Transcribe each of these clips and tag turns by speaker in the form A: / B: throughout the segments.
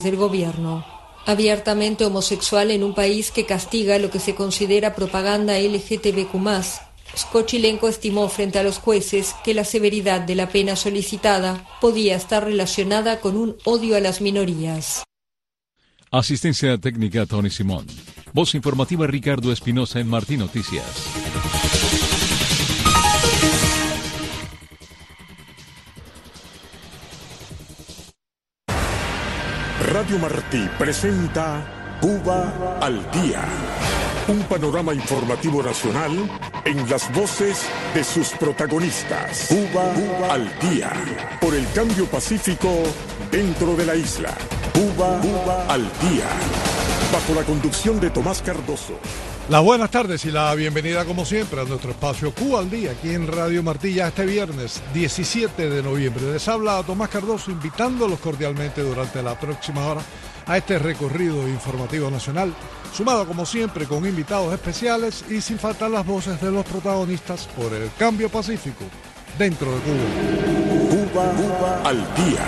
A: del gobierno. Abiertamente homosexual en un país que castiga lo que se considera propaganda LGTBQ+, Skochilenko estimó frente a los jueces que la severidad de la pena solicitada podía estar relacionada con un odio a las minorías.
B: Asistencia técnica Tony Simón. Voz informativa Ricardo Espinosa en Martín Noticias.
C: Radio Martí presenta Cuba al Día. Un panorama informativo nacional en las voces de sus protagonistas. Cuba al Día. Por el cambio pacífico dentro de la isla. Cuba al Día. Bajo la conducción de Tomás Cardoso.
D: Las buenas tardes y la bienvenida como siempre a nuestro espacio Cuba al Día aquí en Radio Martí ya este viernes 17 de noviembre. Les habla Tomás Cardoso invitándolos cordialmente durante la próxima hora a este recorrido informativo nacional, sumado como siempre con invitados especiales y sin faltar las voces de los protagonistas por el cambio pacífico dentro de Cuba.
C: Cuba al Día.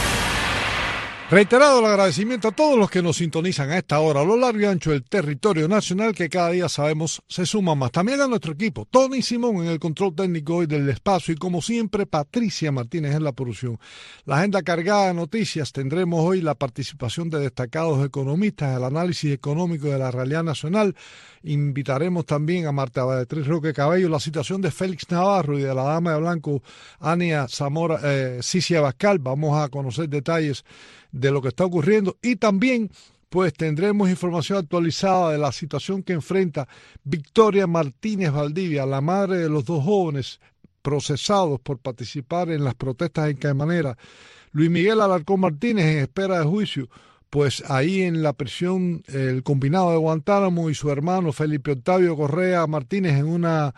D: Reiterado el agradecimiento a todos los que nos sintonizan a esta hora a lo largo y ancho del territorio nacional que cada día sabemos se suman más. También a nuestro equipo, Tony Simón en el control técnico hoy del espacio y como siempre Patricia Martínez en la producción. La agenda cargada de noticias, tendremos hoy la participación de destacados economistas, el análisis económico de la realidad nacional. Invitaremos también a Marta Beatriz Roque Cabello, la situación de Félix Navarro y de la dama de blanco Ania Zamora, Cicia Bascal. Vamos a conocer detalles de lo que está ocurriendo y también pues tendremos información actualizada de la situación que enfrenta Victoria Martínez Valdivia, la madre de los dos jóvenes procesados por participar en las protestas en Caimanera. Luis Miguel Alarcón Martínez en espera de juicio, pues ahí en la prisión el combinado de Guantánamo y su hermano Felipe Octavio Correa Martínez en una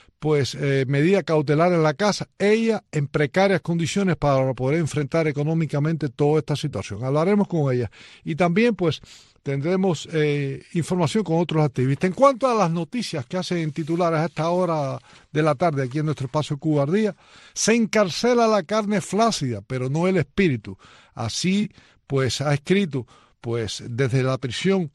D: medida cautelar en la casa, ella en precarias condiciones para poder enfrentar económicamente toda esta situación. Hablaremos con ella y también pues tendremos información con otros activistas. En cuanto a las noticias que hacen titulares a esta hora de la tarde aquí en nuestro espacio Cuba al Día, se encarcela la carne flácida, pero no el espíritu. Así pues ha escrito pues desde la prisión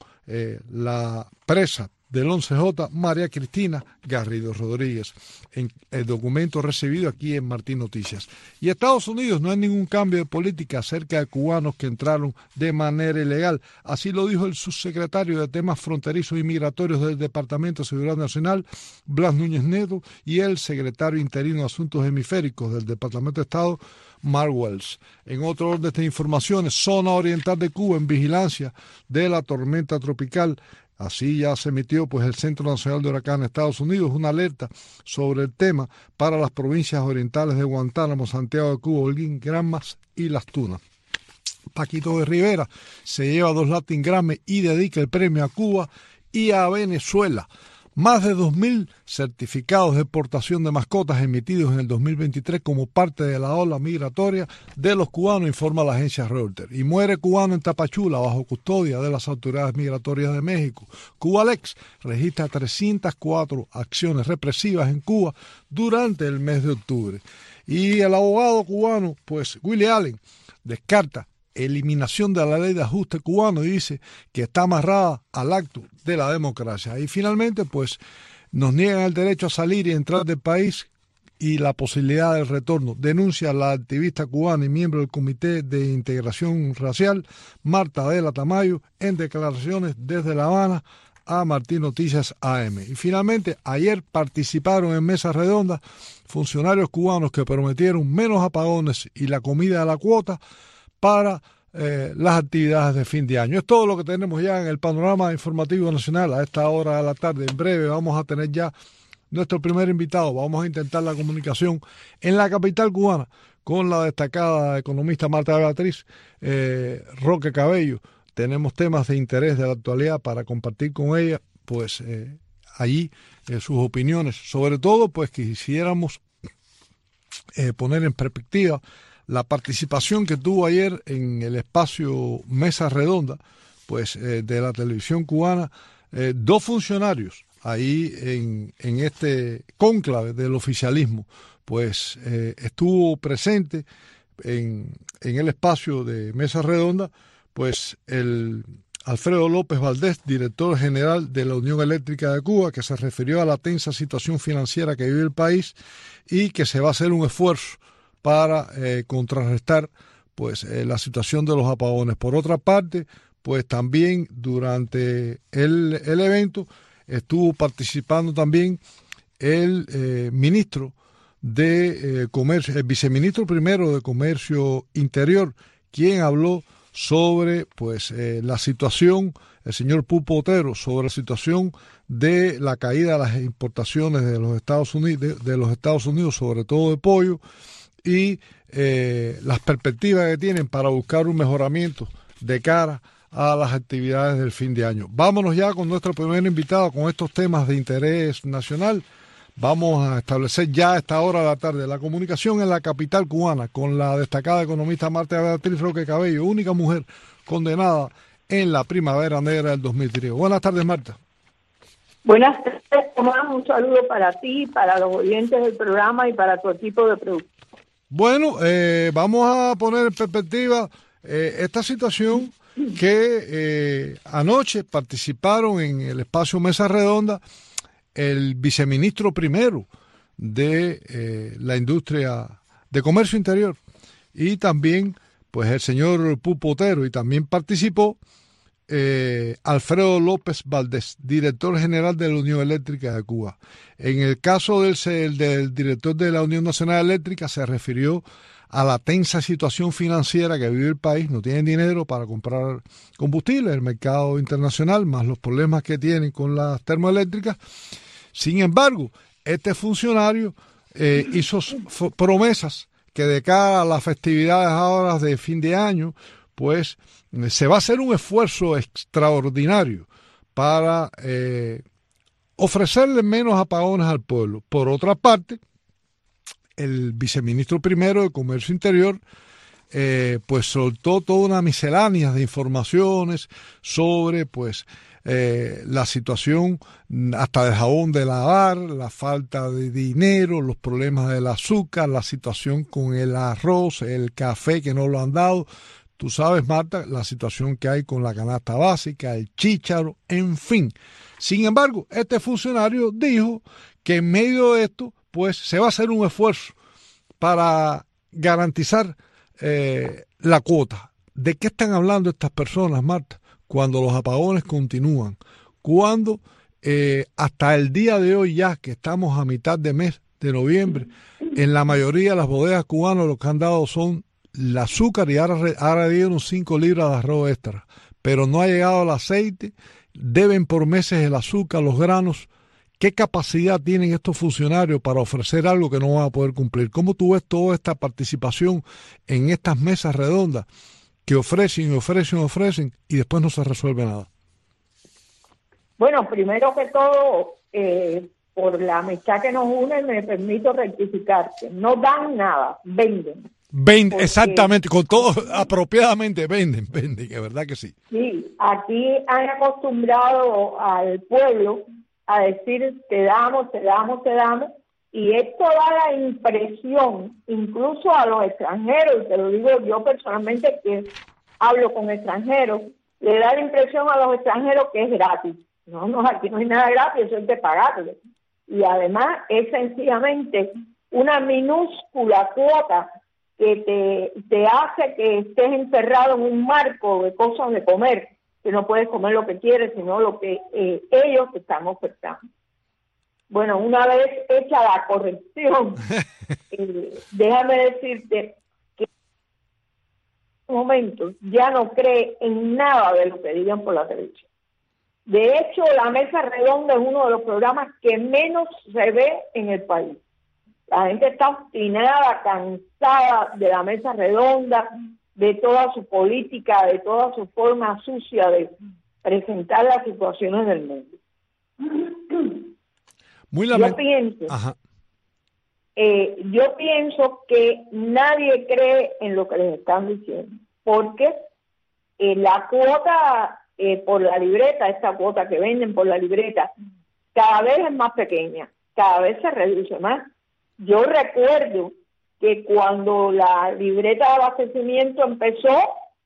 D: la presa del 11J, María Cristina Garrido Rodríguez, en el documento recibido aquí en Martín Noticias. Y Estados Unidos no hay ningún cambio de política acerca de cubanos que entraron de manera ilegal. Así lo dijo el subsecretario de Temas Fronterizos y Migratorios del Departamento de Seguridad Nacional, Blas Núñez Neto, y el secretario interino de Asuntos Hemisféricos del Departamento de Estado, Mark Wells. En otro orden de informaciones, zona oriental de Cuba en vigilancia de la tormenta tropical. Así ya se emitió pues el Centro Nacional de Huracanes de Estados Unidos una alerta sobre el tema para las provincias orientales de Guantánamo, Santiago de Cuba, Holguín, Granmas y Las Tunas. Paquito de Rivera se lleva 2 Latin Grammy y dedica el premio a Cuba y a Venezuela. Más de 2.000 certificados de exportación de mascotas emitidos en el 2023 como parte de la ola migratoria de los cubanos, informa la agencia Reuters. Y muere cubano en Tapachula bajo custodia de las autoridades migratorias de México. Cubalex registra 304 acciones represivas en Cuba durante el mes de octubre. Y el abogado cubano, pues Willie Allen, descarta eliminación de la ley de ajuste cubano y dice que está amarrada al acto de la democracia. Y finalmente, pues, nos niegan el derecho a salir y entrar del país y la posibilidad del retorno. Denuncia la activista cubana y miembro del Comité de Integración Racial, Marta Adela Tamayo, en declaraciones desde La Habana a Martín Noticias AM. Y finalmente, ayer participaron en mesas redondas funcionarios cubanos que prometieron menos apagones y la comida a la cuota para las actividades de fin de año. Es todo lo que tenemos ya en el panorama informativo nacional a esta hora de la tarde. En breve vamos a tener ya nuestro primer invitado. Vamos a intentar la comunicación en la capital cubana con la destacada economista Marta Beatriz Roque Cabello. Tenemos temas de interés de la actualidad para compartir con ella, pues allí sus opiniones. Sobre todo, pues quisiéramos poner en perspectiva la participación que tuvo ayer en el espacio Mesa Redonda, pues de la televisión cubana, 2 funcionarios ahí en este cónclave del oficialismo, pues estuvo presente en el espacio de Mesa Redonda, pues el Alfredo López Valdés, director general de la Unión Eléctrica de Cuba, que se refirió a la tensa situación financiera que vive el país y que se va a hacer un esfuerzo para contrarrestar pues la situación de los apagones. Por otra parte, pues también durante el evento estuvo participando también el ministro de Comercio, el viceministro primero de Comercio Interior, quien habló sobre pues la situación, el señor Pupo Otero, sobre la situación de la caída de las importaciones de los Estados Unidos, sobre todo de pollo, y las perspectivas que tienen para buscar un mejoramiento de cara a las actividades del fin de año. Vámonos ya con nuestra primera invitada con estos temas de interés nacional. Vamos a establecer ya a esta hora de la tarde la comunicación en la capital cubana con la destacada economista Marta Beatriz Roque Cabello, única mujer condenada en la primavera negra del 2003. Buenas tardes, Marta.
E: Buenas tardes, Tomás. Un saludo para ti, para los oyentes del programa y para tu equipo de producción.
D: Bueno, vamos a poner en perspectiva esta situación que anoche participaron en el espacio Mesa Redonda el viceministro primero de la industria de comercio interior y también pues el señor Pupo Otero, y también participó Alfredo López Valdés, director general de la Unión Eléctrica de Cuba. En el caso del director de la Unión Nacional Eléctrica se refirió a la tensa situación financiera que vive el país. No tienen dinero para comprar combustible, el mercado internacional, más los problemas que tienen con las termoeléctricas. Sin embargo, este funcionario hizo promesas que de cara a las festividades ahora de fin de año, pues se va a hacer un esfuerzo extraordinario para ofrecerle menos apagones al pueblo. Por otra parte, el viceministro primero de Comercio Interior pues soltó toda una miscelánea de informaciones sobre pues la situación hasta del jabón de lavar, la falta de dinero, los problemas del azúcar, la situación con el arroz, el café que no lo han dado. Tú sabes, Marta, la situación que hay con la canasta básica, el chícharo, en fin. Sin embargo, este funcionario dijo que en medio de esto pues se va a hacer un esfuerzo para garantizar la cuota. ¿De qué están hablando estas personas, Marta? Cuando los apagones continúan, cuando hasta el día de hoy ya, que estamos a mitad de mes de noviembre, en la mayoría de las bodegas cubanas lo que han dado son el azúcar y ahora dieron 5 libras de arroz extra, pero no ha llegado el aceite, deben por meses el azúcar, los granos. ¿Qué capacidad tienen estos funcionarios para ofrecer algo que no van a poder cumplir? ¿Cómo tú ves toda esta participación en estas mesas redondas que ofrecen y después no se resuelve nada?
E: Bueno, primero que todo, por la amistad que nos une, me permito rectificarte. No dan nada, venden.
D: Porque, exactamente, con todo apropiadamente venden, es verdad que sí.
E: Sí, aquí han acostumbrado al pueblo a decir te damos, y esto da la impresión, incluso a los extranjeros, y te lo digo yo personalmente que hablo con extranjeros, le da la impresión a los extranjeros que es gratis. No, aquí no hay nada gratis, eso es de pagarle. Y además es sencillamente una minúscula cuota que te hace que estés encerrado en un marco de cosas de comer, que no puedes comer lo que quieres, sino lo que ellos te están ofertando. Bueno, una vez hecha la corrección, déjame decirte que en este momento ya no cree en nada de lo que digan por la televisión. De hecho, la Mesa Redonda es uno de los programas que menos se ve en el país. La gente está obstinada, cansada de la Mesa Redonda, de toda su política, de toda su forma sucia de presentar las situaciones del mundo. Yo pienso que nadie cree en lo que les están diciendo, porque la cuota por la libreta, esta cuota que venden por la libreta, cada vez es más pequeña, cada vez se reduce más. Yo recuerdo que cuando la libreta de abastecimiento empezó,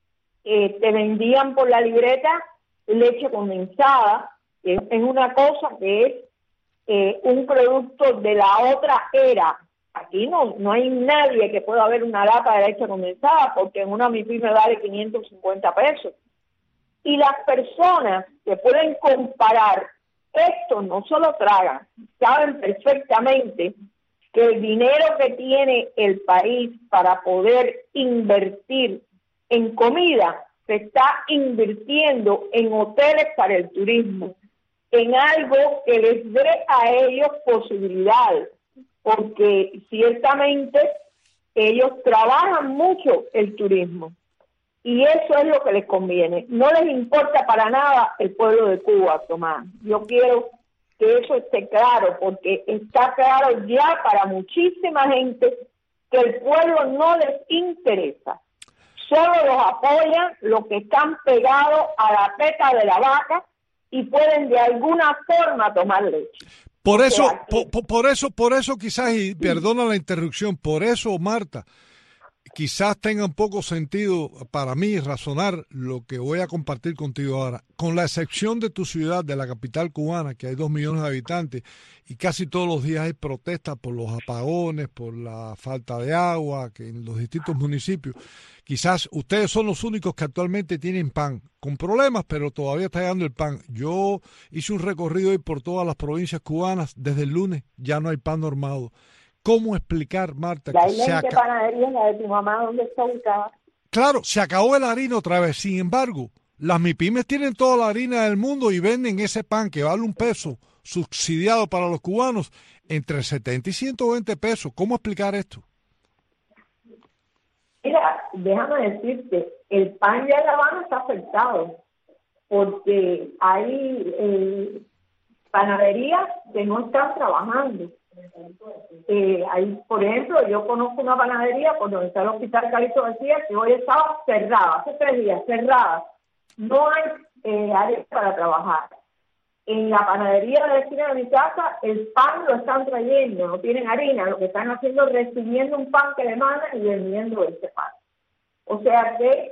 E: te vendían por la libreta leche condensada, que es una cosa que es un producto de la otra era. Aquí no hay nadie que pueda ver una lata de leche condensada, porque en una MIPYME vale 550 pesos. Y las personas que pueden comparar esto no se lo tragan, saben perfectamente que el dinero que tiene el país para poder invertir en comida se está invirtiendo en hoteles para el turismo, en algo que les dé a ellos posibilidades, porque ciertamente ellos trabajan mucho el turismo y eso es lo que les conviene. No les importa para nada el pueblo de Cuba, Tomás. Yo quiero que eso esté claro, porque está claro ya para muchísima gente que el pueblo no les interesa. Solo los apoyan los que están pegados a la teta de la vaca y pueden de alguna forma tomar leche.
D: Por eso quizás, y perdona la interrupción, por eso, Marta, quizás tenga un poco sentido para mí razonar lo que voy a compartir contigo ahora. Con la excepción de tu ciudad, de la capital cubana, que hay 2 millones de habitantes, y casi todos los días hay protestas por los apagones, por la falta de agua, que en los distintos municipios, quizás ustedes son los únicos que actualmente tienen pan, con problemas, pero todavía está llegando el pan. Yo hice un recorrido hoy por todas las provincias cubanas, desde el lunes ya no hay pan normado. ¿Cómo explicar, Marta, que se acabó?
E: Panadería, la de tu mamá, ¿dónde está ubicada?
D: Claro, se acabó la harina otra vez. Sin embargo, las MIPYMES tienen toda la harina del mundo y venden ese pan que vale $1 subsidiado para los cubanos entre 70 y 120 pesos. ¿Cómo explicar esto?
E: Mira, déjame decirte, el pan de La Habana está afectado porque hay panaderías que no están trabajando. Por ejemplo, yo conozco una panadería por donde está el Hospital Calixto García que hoy estaba cerrada, hace 3 días, cerrada. No hay áreas para trabajar. En la panadería de la esquina de mi casa, el pan lo están trayendo, no tienen harina, lo que están haciendo es recibiendo un pan que le mandan y vendiendo ese pan. O sea que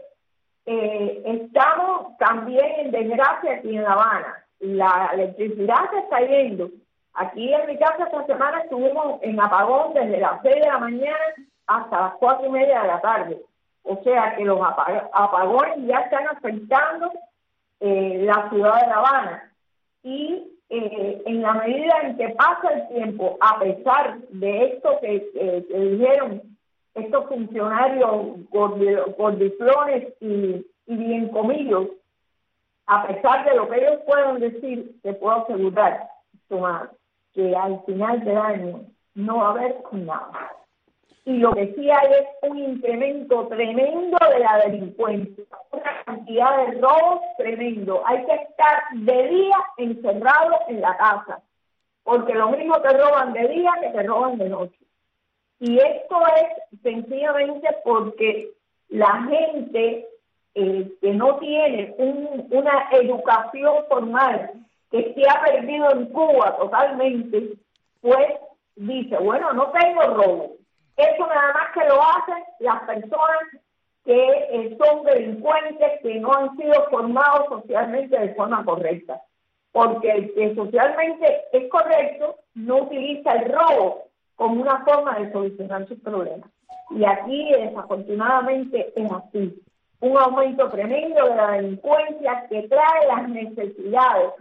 E: estamos también en desgracia aquí en La Habana. La electricidad se está yendo. Aquí en mi casa esta semana estuvimos en apagón desde las 6 de la mañana hasta las 4:30 de la tarde. O sea que los apagones ya están afectando la ciudad de La Habana. Y en la medida en que pasa el tiempo, a pesar de esto que dijeron estos funcionarios gordiflones y bien comidos, a pesar de lo que ellos puedan decir, te puedo asegurar, Tomás, que al final del año no va a haber nada. Y lo que sí hay es un incremento tremendo de la delincuencia, una cantidad de robos tremendo. Hay que estar de día encerrado en la casa, porque lo mismo te roban de día que te roban de noche. Y esto es sencillamente porque la gente que no tiene una educación formal, que se ha perdido en Cuba totalmente, pues dice, bueno, no tengo robo. Eso nada más que lo hacen las personas que son delincuentes, que no han sido formados socialmente de forma correcta. Porque el que socialmente es correcto no utiliza el robo como una forma de solucionar sus problemas. Y aquí, desafortunadamente, es así. Un aumento tremendo de la delincuencia que trae las necesidades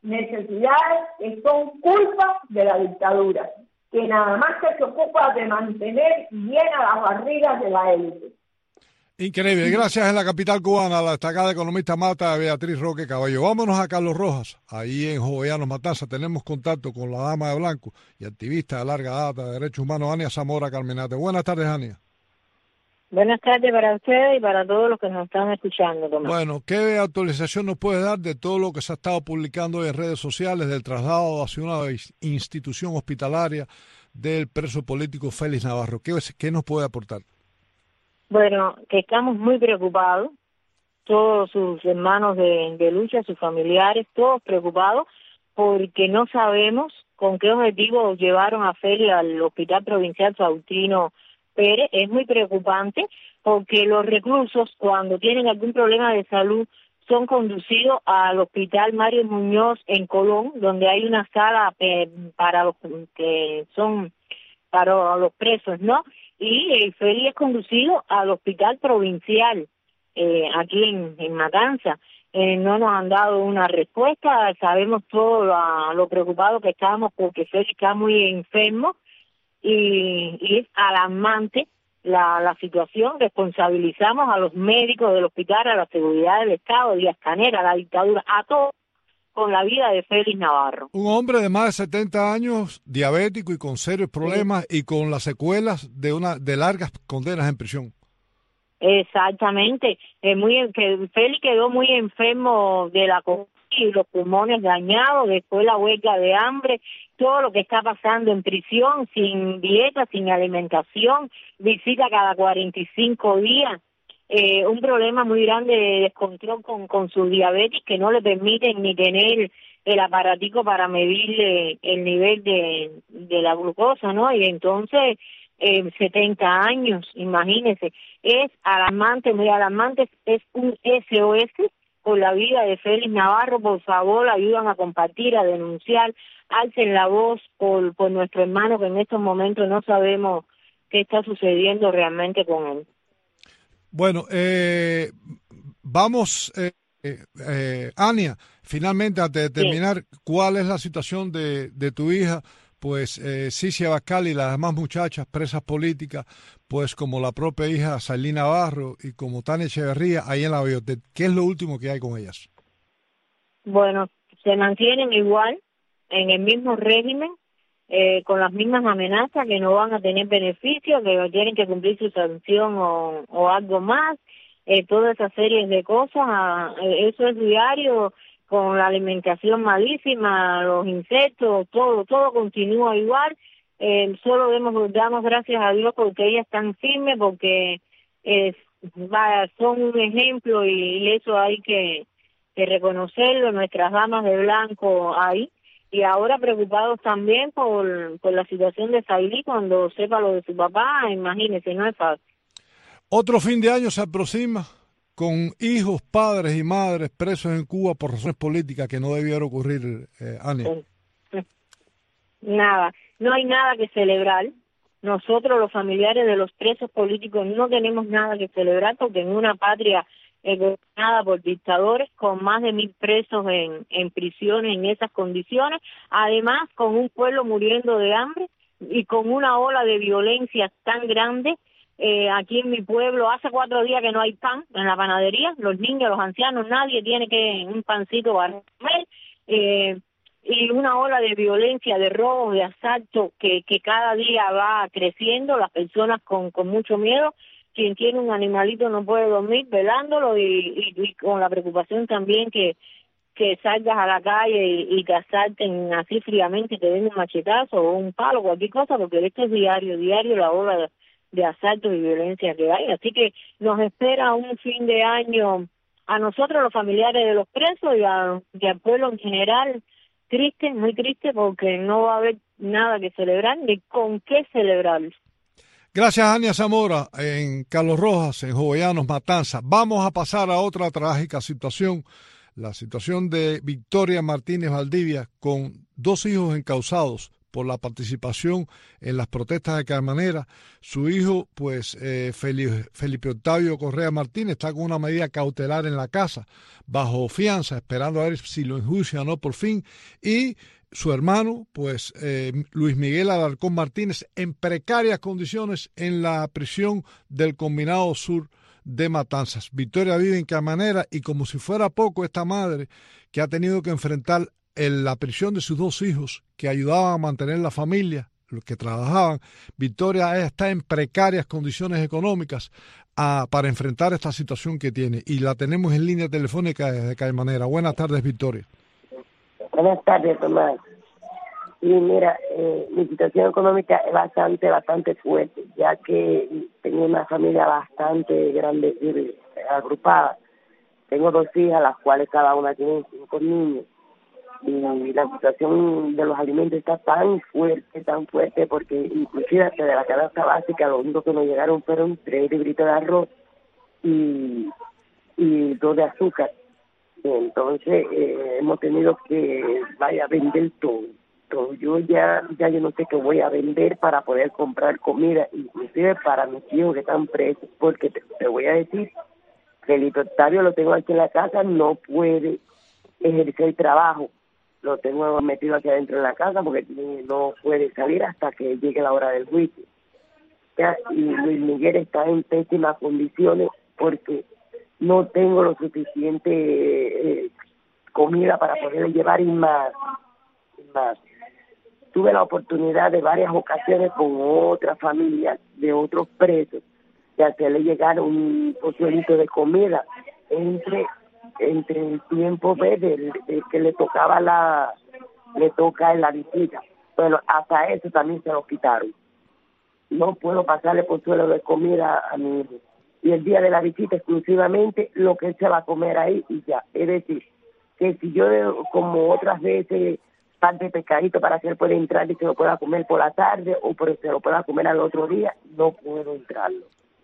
E: que son culpa de la dictadura, que nada más que se ocupa de mantener llenas las barrigas de la élite.
D: Increíble. Gracias en la capital cubana a la destacada economista Marta Beatriz Roque Caballo. Vámonos a Carlos Rojas, ahí en Jovellanos, Matanzas. Tenemos contacto con la dama de blanco y activista de larga data de derechos humanos, Ania Zamora Carmenate. Buenas tardes, Ania.
F: Buenas tardes para ustedes y para todos los que nos están escuchando, Tomás.
D: Bueno, ¿qué actualización nos puede dar de todo lo que se ha estado publicando en redes sociales del traslado hacia una institución hospitalaria del preso político Félix Navarro? ¿Qué nos puede aportar?
F: Bueno, que estamos muy preocupados, todos sus hermanos de lucha, sus familiares, todos preocupados, porque no sabemos con qué objetivo llevaron a Félix al Hospital Provincial Faustino Pérez, es muy preocupante porque los reclusos, cuando tienen algún problema de salud, son conducidos al Hospital Mario Muñoz en Colón, donde hay una sala para los que son para los presos, ¿no? Y Félix es conducido al Hospital Provincial, aquí en Matanzas. No nos han dado una respuesta, sabemos todo lo preocupados que estábamos porque Félix está muy enfermo y es alarmante la situación. Responsabilizamos a los médicos del hospital, a la seguridad del Estado, Díaz Canel, a la dictadura, a todos, con la vida de Félix Navarro.
D: Un hombre de más de 70 años, diabético y con serios problemas, sí, y con las secuelas de largas condenas en prisión.
F: Exactamente, que Félix quedó muy enfermo de la COVID y los pulmones dañados, después la huelga de hambre, todo lo que está pasando en prisión, sin dieta, sin alimentación, visita cada 45 días, un problema muy grande de descontrol con su diabetes que no le permiten ni tener el aparatico para medirle el nivel de la glucosa, ¿no? Y entonces 70 años, imagínense, es alarmante, muy alarmante, es un SOS por la vida de Félix Navarro. Por favor, ayudan a compartir, a denunciar, alcen la voz por nuestro hermano que en estos momentos no sabemos qué está sucediendo realmente con él.
D: Bueno, vamos, Ania, finalmente antes de terminar, sí, ¿cuál es la situación de tu hija? Pues Cicia Abascal y las demás muchachas presas políticas, pues como la propia hija Sailí Navarro y como Tania Echeverría, ahí en la biblioteca. ¿Qué es lo último que hay con ellas?
F: Bueno, se mantienen igual, en el mismo régimen, con las mismas amenazas, que no van a tener beneficios, que tienen que cumplir su sanción o algo más, toda esa serie de cosas, eso es diario, con la alimentación malísima, los insectos, todo continúa igual. Solo damos gracias a Dios porque ellas están firmes, porque son un ejemplo y eso hay que reconocerlo, nuestras damas de blanco ahí. Y ahora preocupados también por la situación de Sailí cuando sepa lo de su papá, imagínense, no es fácil.
D: Otro fin de año se aproxima con hijos, padres y madres presos en Cuba por razones políticas que no debieron ocurrir, Ania.
F: Nada, no hay nada que celebrar. Nosotros, los familiares de los presos políticos, no tenemos nada que celebrar porque en una patria gobernada por dictadores, con más de 1.000 presos en prisiones en esas condiciones, además con un pueblo muriendo de hambre y con una ola de violencia tan grande. Aquí en mi pueblo hace 4 días que no hay pan en la panadería, los niños, los ancianos, nadie tiene un pancito para comer, y una ola de violencia, de robos, de asaltos que cada día va creciendo, las personas con mucho miedo. Quien tiene un animalito no puede dormir velándolo y con la preocupación también que salgas a la calle y te asalten así fríamente, te den un machetazo o un palo, cualquier cosa, porque esto es diario la ola de asaltos y violencia que hay. Así que nos espera un fin de año a nosotros, los familiares de los presos y al pueblo en general, triste, muy triste, porque no va a haber nada que celebrar ni con qué celebrar.
D: Gracias, Ania Zamora, en Carlos Rojas, en Jovellanos, Matanzas. Vamos a pasar a otra trágica situación, la situación de Victoria Martínez Valdivia, con 2 hijos encausados por la participación en las protestas de Carmanera. Su hijo, pues, Felipe Octavio Correa Martínez, está con una medida cautelar en la casa, bajo fianza, esperando a ver si lo enjuician o no por fin, y su hermano, pues, Luis Miguel Alarcón Martínez, en precarias condiciones en la prisión del Combinado Sur de Matanzas. Victoria vive en Carmanera y, como si fuera poco, esta madre que ha tenido que enfrentar la prisión de sus 2 hijos que ayudaban a mantener la familia, los que trabajaban, Victoria está en precarias condiciones económicas para enfrentar esta situación que tiene, y la tenemos en línea telefónica desde Carmanera. Buenas tardes, Victoria.
G: Buenas tardes, Tomás. Y mira, mi situación económica es bastante fuerte, ya que tengo una familia bastante grande y agrupada. Tengo 2 hijas, las cuales cada una tiene 5 niños. y la situación de los alimentos está tan fuerte, porque inclusive hasta de la canasta básica lo único que nos llegaron fueron 3 libritos de arroz y 2 de azúcar. Entonces hemos tenido que vender todo. Yo ya yo no sé qué voy a vender para poder comprar comida, inclusive para mis hijos que están presos, porque te voy a decir que el Octavio lo tengo aquí en la casa, no puede ejercer trabajo, lo tengo metido aquí adentro en la casa porque no puede salir hasta que llegue la hora del juicio. Ya, y Luis Miguel está en pésimas condiciones porque no tengo lo suficiente comida para poder llevar y más. Tuve la oportunidad de varias ocasiones con otras familias de otros presos de hacerle llegar un pozuelito de comida entre el tiempo de que le toca en la visita. Bueno, hasta eso también se lo quitaron. No puedo pasarle pozuelo de comida a mi hijo. Y el día de la visita exclusivamente lo que él se va a comer ahí y ya. Es decir, que si yo como otras veces pan de pescadito para que él pueda entrar y se lo pueda comer por la tarde o se lo pueda comer al otro día, no puedo entrarlo.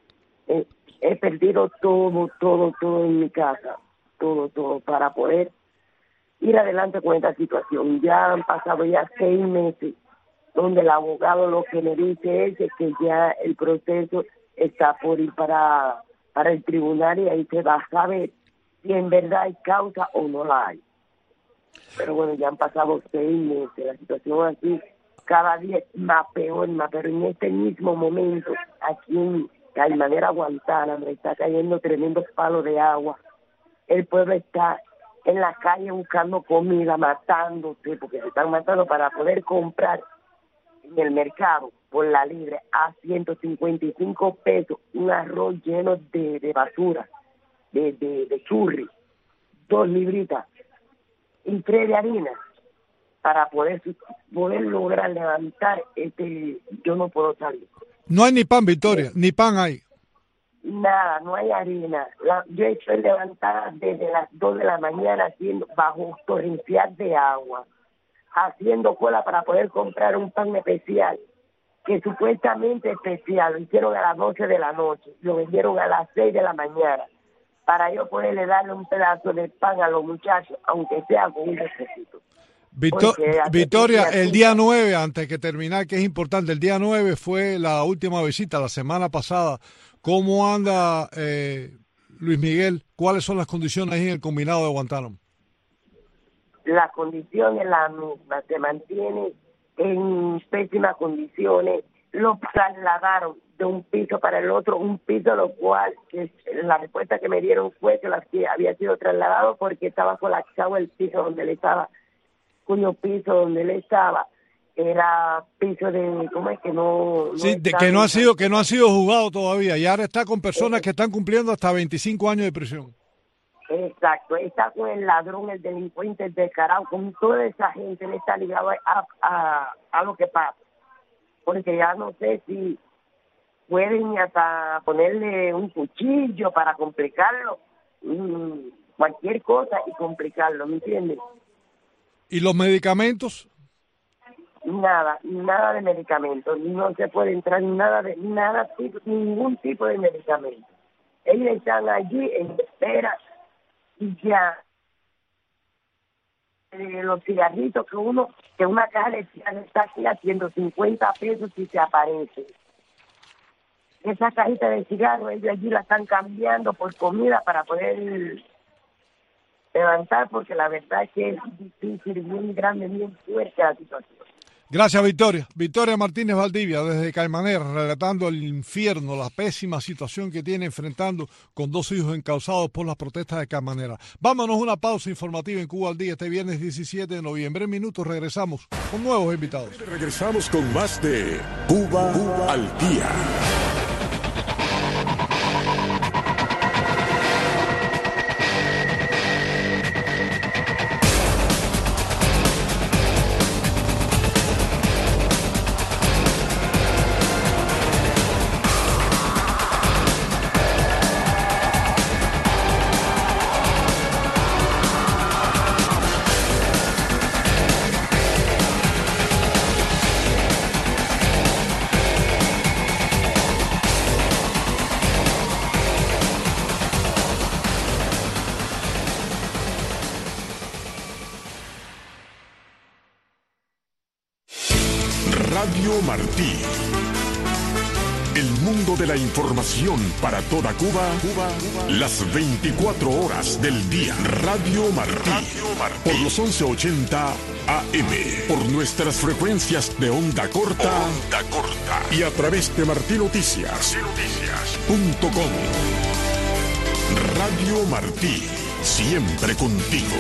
G: He perdido todo en mi casa, todo para poder ir adelante con esta situación. Ya han pasado ya 6 meses donde el abogado lo que me dice es que ya el proceso está por ir para el tribunal y ahí se va a saber si en verdad hay causa o no la hay. Pero bueno, ya han pasado 6 meses, la situación así cada día es más peor, pero en este mismo momento, aquí en Caimanera, Guantánamo, está cayendo tremendos palos de agua. El pueblo está en la calle buscando comida, matándose, porque se están matando para poder comprar en el mercado por la libre a 155 pesos un arroz lleno de basura, de churri, 2 libritas y 3 de harina para poder lograr levantar yo no puedo salir.
D: No hay ni pan, Victoria, ni pan hay.
G: Nada, no hay harina. Yo estoy levantada desde las 2 de la mañana bajo torrencial de agua, haciendo cola para poder comprar un pan especial, que supuestamente especial, lo hicieron a las 12 de la noche, lo vendieron a las 6 de la mañana, para yo poderle darle un pedazo de pan a los muchachos, aunque sea con un necesito.
D: Victoria, el día 9, antes que terminar, que es importante, el día 9 fue la última visita, la semana pasada. ¿Cómo anda Luis Miguel? ¿Cuáles son las condiciones ahí en el combinado de Guantánamo?
G: Las condiciones las mismas, se mantiene en pésimas condiciones. Lo trasladaron de un piso para el otro, un piso lo cual, que la respuesta que me dieron fue que había sido trasladado porque estaba colapsado el piso donde él estaba, cuyo piso donde él estaba era piso de, ¿cómo es que no?
D: Sí, que no ha sido juzgado todavía y ahora está con personas que están cumpliendo hasta 25 años de prisión.
G: Exacto, está con el ladrón, el delincuente, el descarado, con toda esa gente, él está ligado a lo que pasa, porque ya no sé si pueden hasta ponerle un cuchillo para complicarlo, cualquier cosa y complicarlo, ¿me entiendes?
D: ¿Y los medicamentos?
G: Nada de medicamentos, no se puede entrar ningún tipo de medicamento. Ellos están allí en espera y ya los cigarritos que una caja de cigarros está aquí a 150 pesos si se aparece. Esa cajita de cigarros ellos allí la están cambiando por comida para poder levantar, porque la verdad es que es difícil, bien grande, bien fuerte la situación.
D: Gracias, Victoria. Victoria Martínez Valdivia, desde Caimanera, relatando el infierno, la pésima situación que tiene enfrentando con 2 hijos encausados por las protestas de Caimanera. Vámonos a una pausa informativa en Cuba al Día este viernes 17 de noviembre. En minutos regresamos con nuevos invitados.
C: Regresamos con más de Cuba al Día. Radio Martí. El mundo de la información para toda Cuba, las 24 horas del día. Radio Martí. Por los 1180 AM. Por nuestras frecuencias de onda corta. Y a través de martinoticias.com. Radio Martí. Siempre contigo.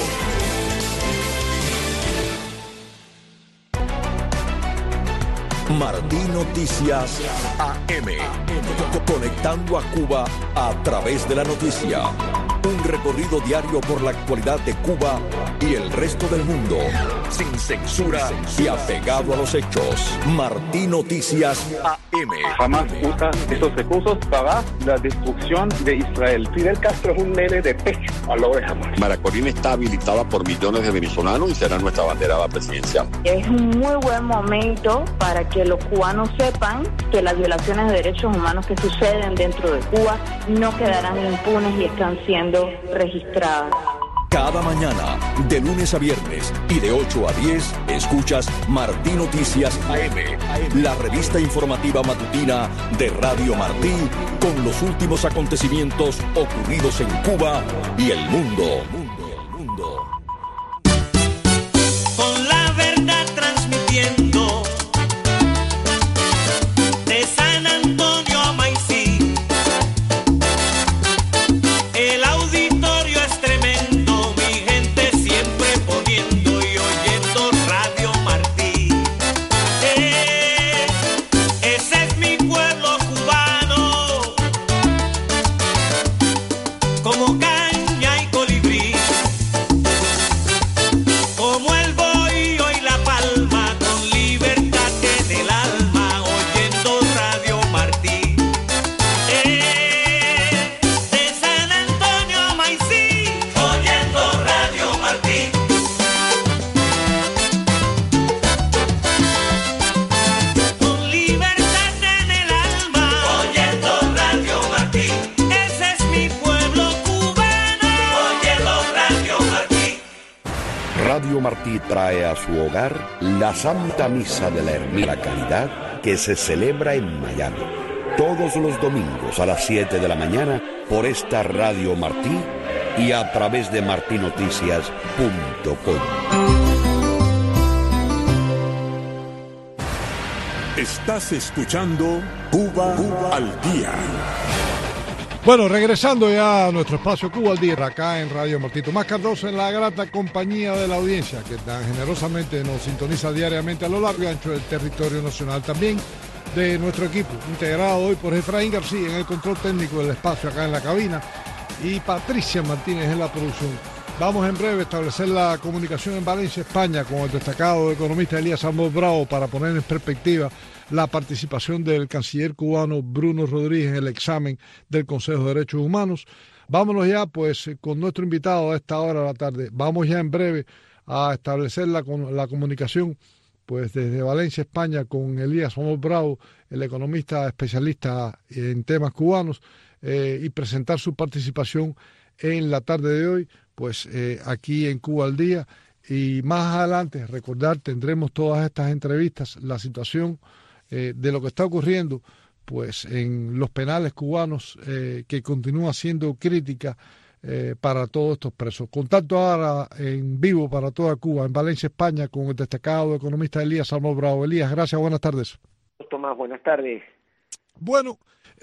H: Martí Noticias AM. Conectando a Cuba a través de la noticia. Un recorrido diario por la actualidad de Cuba y el resto del mundo. Sin censura y apegado a los hechos. Martí Noticias AM.
I: Jamás usa esos recursos para la destrucción de Israel. Fidel Castro es un nene de pecho a lo de jamás.
J: Maracorín está habilitada por millones de venezolanos y será nuestra banderada presidencial.
F: Es un muy buen momento para que los cubanos sepan que las violaciones de derechos humanos que suceden dentro de Cuba no quedarán impunes y están siendo registradas.
H: Cada mañana, de lunes a viernes y de 8 a 10, escuchas Martí Noticias AM, la revista informativa matutina de Radio Martí, con los últimos acontecimientos ocurridos en Cuba y el mundo.
K: Con la verdad transmitiendo de San Antonio a Maicí. El auditorio es tremendo, mi gente siempre poniendo y oyendo Radio Martí. Ese es mi pueblo cubano, como caña y colibrí, como el bohío y la palma, con libertad en el alma, oyendo Radio Martí. De San Antonio a Maicí, oyendo Radio Martí. Con libertad en el alma, oyendo Radio Martí. Ese es mi pueblo cubano, oyendo Radio Martí.
L: Radio Martí trae a su hogar la Santa Misa de la Hermana Caridad, que se celebra en Miami todos los domingos a las 7 de la mañana por esta Radio Martí y a través de martinoticias.com.
C: Estás escuchando Cuba al Día.
D: Bueno, regresando ya a nuestro espacio Cuba al Día, acá en Radio Martí. Tomás Cardoso en la grata compañía de la audiencia, que tan generosamente nos sintoniza diariamente a lo largo y ancho del territorio nacional. También de nuestro equipo, integrado hoy por Efraín García en el control técnico del espacio acá en la cabina y Patricia Martínez en la producción. Vamos en breve a establecer la comunicación en Valencia, España, con el destacado economista Elías Amos Bravo para poner en perspectiva la participación del canciller cubano Bruno Rodríguez en el examen del Consejo de Derechos Humanos. Vámonos ya pues con nuestro invitado a esta hora de la tarde. Vamos ya en breve a establecer la comunicación pues desde Valencia, España, con Elías Amos Bravo, el economista especialista en temas cubanos, y presentar su participación en la tarde de hoy, pues aquí en Cuba al Día. Y más adelante, recordar, tendremos todas estas entrevistas, la situación de lo que está ocurriendo pues en los penales cubanos, que continúa siendo crítica para todos estos presos. Contacto ahora en vivo para toda Cuba, en Valencia, España, con el destacado economista Elías Amos Bravo. Elías, gracias, buenas tardes.
M: Tomás, buenas tardes.
D: Bueno,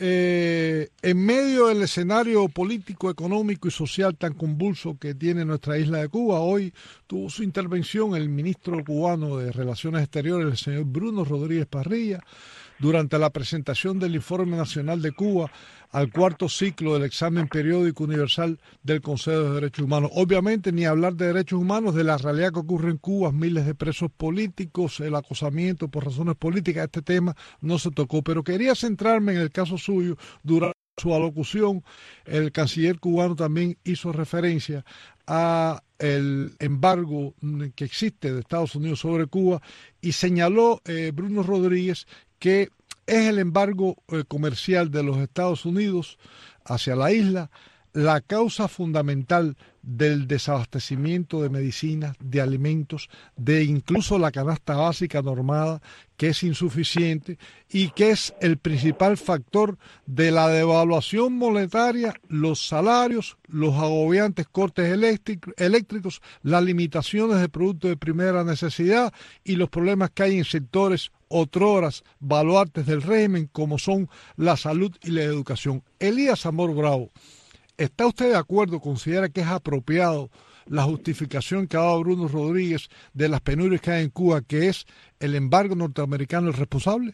D: en medio del escenario político, económico y social tan convulso que tiene nuestra isla de Cuba, hoy tuvo su intervención el ministro cubano de Relaciones Exteriores, el señor Bruno Rodríguez Parrilla, durante la presentación del Informe Nacional de Cuba al cuarto ciclo del examen periódico universal del Consejo de Derechos Humanos. Obviamente, ni hablar de derechos humanos, de la realidad que ocurre en Cuba, miles de presos políticos, el acosamiento por razones políticas, este tema no se tocó, pero quería centrarme en el caso suyo. Durante su alocución, el canciller cubano también hizo referencia a el embargo que existe de Estados Unidos sobre Cuba y señaló Bruno Rodríguez que es el embargo comercial de los Estados Unidos hacia la isla la causa fundamental del desabastecimiento de medicinas, de alimentos, de incluso la canasta básica normada, que es insuficiente y que es el principal factor de la devaluación monetaria, los salarios, los agobiantes cortes eléctricos, las limitaciones de productos de primera necesidad y los problemas que hay en sectores otroras baluartes del régimen como son la salud y la educación. Elías Amor Bravo, ¿está usted de acuerdo, considera que es apropiado la justificación que ha dado Bruno Rodríguez de las penurias que hay en Cuba, que es el embargo norteamericano el responsable?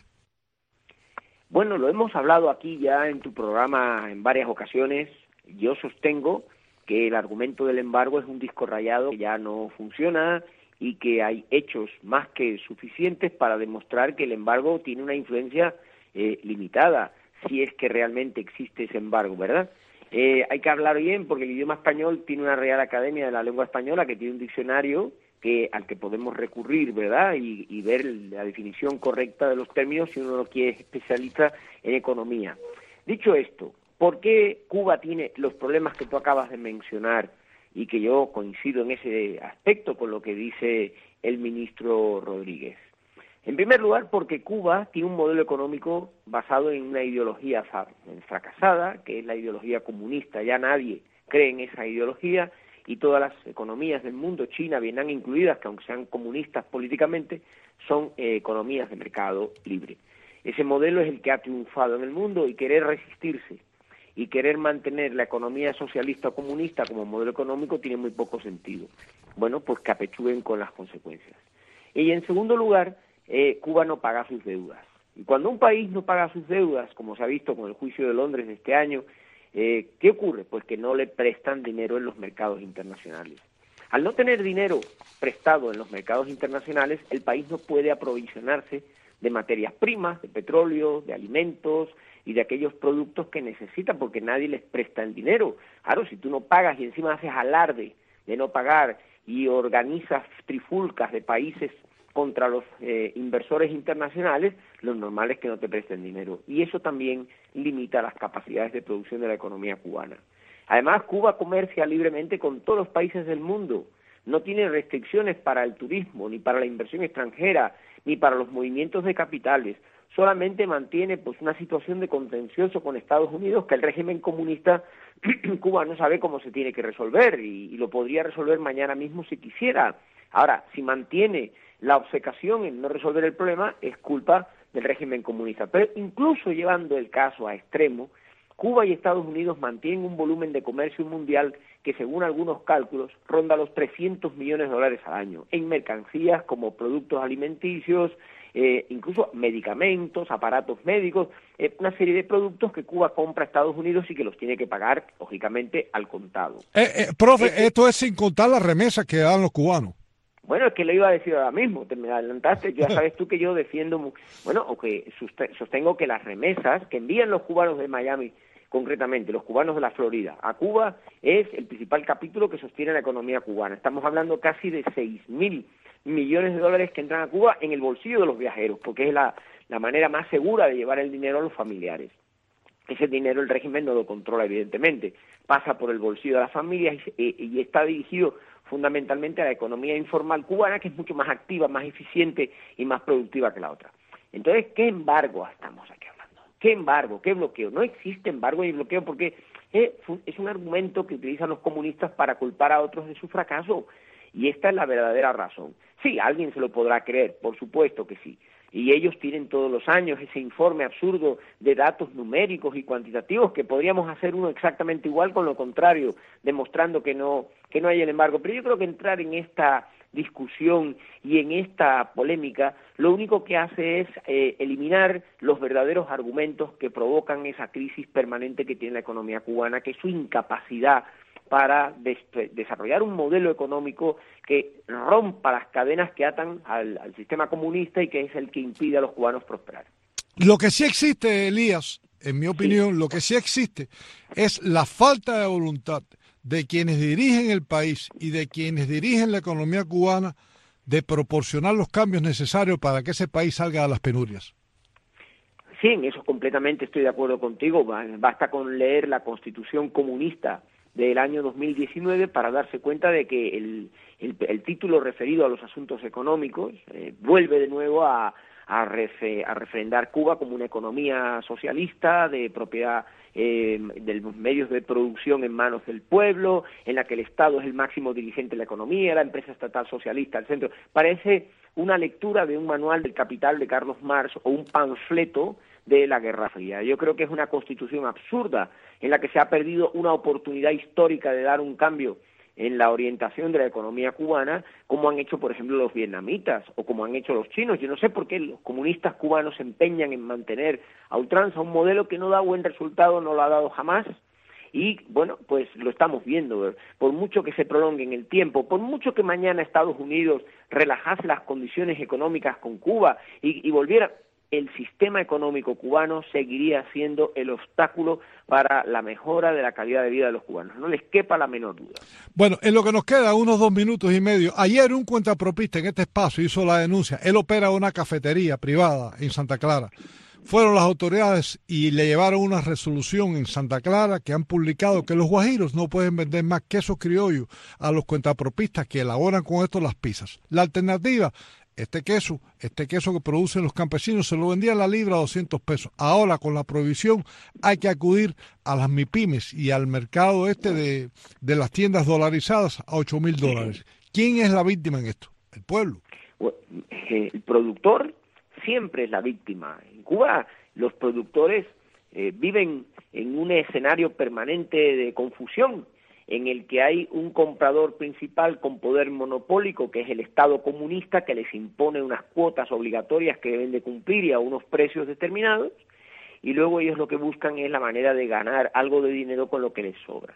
M: Bueno, lo hemos hablado aquí ya en tu programa en varias ocasiones. Yo sostengo que el argumento del embargo es un disco rayado que ya no funciona y que hay hechos más que suficientes para demostrar que el embargo tiene una influencia limitada, si es que realmente existe ese embargo, ¿verdad? Hay que hablar bien porque el idioma español tiene una Real Academia de la Lengua Española que tiene un diccionario al que podemos recurrir, ¿verdad? Y ver la definición correcta de los términos si uno no quiere especialista en economía. Dicho esto, ¿por qué Cuba tiene los problemas que tú acabas de mencionar? Y que yo coincido en ese aspecto con lo que dice el ministro Rodríguez. En primer lugar, porque Cuba tiene un modelo económico basado en una ideología fracasada, que es la ideología comunista. Ya nadie cree en esa ideología y todas las economías del mundo, China, Vietnam incluidas, que aunque sean comunistas políticamente, son economías de mercado libre. Ese modelo es el que ha triunfado en el mundo y querer resistirse y querer mantener la economía socialista o comunista como modelo económico tiene muy poco sentido. Bueno, pues que apechuguen con las consecuencias. Y en segundo lugar, Cuba no paga sus deudas. Y cuando un país no paga sus deudas, como se ha visto con el juicio de Londres de este año, ¿qué ocurre? Pues que no le prestan dinero en los mercados internacionales. Al no tener dinero prestado en los mercados internacionales, el país no puede aprovisionarse de materias primas, de petróleo, de alimentos y de aquellos productos que necesitan, porque nadie les presta el dinero. Claro, si tú no pagas y encima haces alarde de no pagar y organizas trifulcas de países contra los inversores internacionales, lo normal es que no te presten dinero. Y eso también limita las capacidades de producción de la economía cubana. Además, Cuba comercia libremente con todos los países del mundo. No tiene restricciones para el turismo, ni para la inversión extranjera, ni para los movimientos de capitales. Solamente mantiene pues una situación de contencioso con Estados Unidos que el régimen comunista Cuba no sabe cómo se tiene que resolver y lo podría resolver mañana mismo si quisiera. Ahora, si mantiene la obcecación en no resolver el problema, es culpa del régimen comunista. Pero incluso llevando el caso a extremo, Cuba y Estados Unidos mantienen un volumen de comercio mundial que, según algunos cálculos, ronda los $300 millones al año, en mercancías como productos alimenticios, incluso medicamentos, aparatos médicos, una serie de productos que Cuba compra a Estados Unidos y que los tiene que pagar, lógicamente, al contado.
D: Profe, esto es sin contar las remesas que dan los cubanos.
M: Bueno, es que lo iba a decir ahora mismo, te me adelantaste, ya sabes tú que yo defiendo, o que sostengo que las remesas que envían los cubanos de Miami, concretamente los cubanos de la Florida, a Cuba es el principal capítulo que sostiene la economía cubana. Estamos hablando casi de $6.000 millones que entran a Cuba en el bolsillo de los viajeros, porque es la manera más segura de llevar el dinero a los familiares. Ese dinero el régimen no lo controla, evidentemente, pasa por el bolsillo de las familias y está dirigido fundamentalmente a la economía informal cubana, que es mucho más activa, más eficiente y más productiva que la otra. Entonces, ¿qué embargo estamos aquí hablando? ¿Qué embargo? ¿Qué bloqueo? No existe embargo ni bloqueo porque es un argumento que utilizan los comunistas para culpar a otros de su fracaso, y esta es la verdadera razón. Sí, alguien se lo podrá creer, por supuesto que sí, y ellos tienen todos los años ese informe absurdo de datos numéricos y cuantitativos que podríamos hacer uno exactamente igual con lo contrario, demostrando que no hay el embargo. Pero yo creo que entrar en esta discusión y en esta polémica lo único que hace es eliminar los verdaderos argumentos que provocan esa crisis permanente que tiene la economía cubana, que es su incapacidad para desarrollar un modelo económico que rompa las cadenas que atan al sistema comunista y que es el que impide a los cubanos prosperar.
D: Lo que sí existe, Elías, en mi opinión, lo que sí existe es la falta de voluntad de quienes dirigen el país y de quienes dirigen la economía cubana de proporcionar los cambios necesarios para que ese país salga de las penurias. Sí, en eso completamente estoy de acuerdo contigo. Basta con leer la Constitución comunista
M: del año 2019 para darse cuenta de que el título referido a los asuntos económicos vuelve de nuevo a refrendar Cuba como una economía socialista de propiedad de los medios de producción en manos del pueblo, en la que el Estado es el máximo dirigente de la economía, la empresa estatal socialista al centro. Parece una lectura de un manual del Capital de Carlos Marx o un panfleto de la Guerra Fría. Yo creo que es una constitución absurda en la que se ha perdido una oportunidad histórica de dar un cambio en la orientación de la economía cubana, como han hecho, por ejemplo, los vietnamitas o como han hecho los chinos. Yo no sé por qué los comunistas cubanos se empeñan en mantener a ultranza un modelo que no da buen resultado, no lo ha dado jamás, y bueno, pues lo estamos viendo. Por mucho que se prolongue en el tiempo, por mucho que mañana Estados Unidos relajase las condiciones económicas con Cuba y volviera, el sistema económico cubano seguiría siendo el obstáculo para la mejora de la calidad de vida de los cubanos. No les quepa la menor duda.
D: Bueno, en lo que nos queda, unos 2 minutos y medio. Ayer un cuentapropista en este espacio hizo la denuncia. Él opera una cafetería privada en Santa Clara. Fueron las autoridades y le llevaron una resolución en Santa Clara que han publicado que los guajiros no pueden vender más queso criollo a los cuentapropistas que elaboran con esto las pizzas. La alternativa, este queso que producen los campesinos se lo vendían la libra a 200 pesos. Ahora, con la prohibición, hay que acudir a las MIPYMES y al mercado de las tiendas dolarizadas a $8,000. ¿Quién es la víctima en esto? El pueblo.
M: El productor siempre es la víctima. En Cuba, los productores viven en un escenario permanente de confusión, en el que hay un comprador principal con poder monopólico, que es el Estado comunista, que les impone unas cuotas obligatorias que deben de cumplir y a unos precios determinados, y luego ellos lo que buscan es la manera de ganar algo de dinero con lo que les sobra.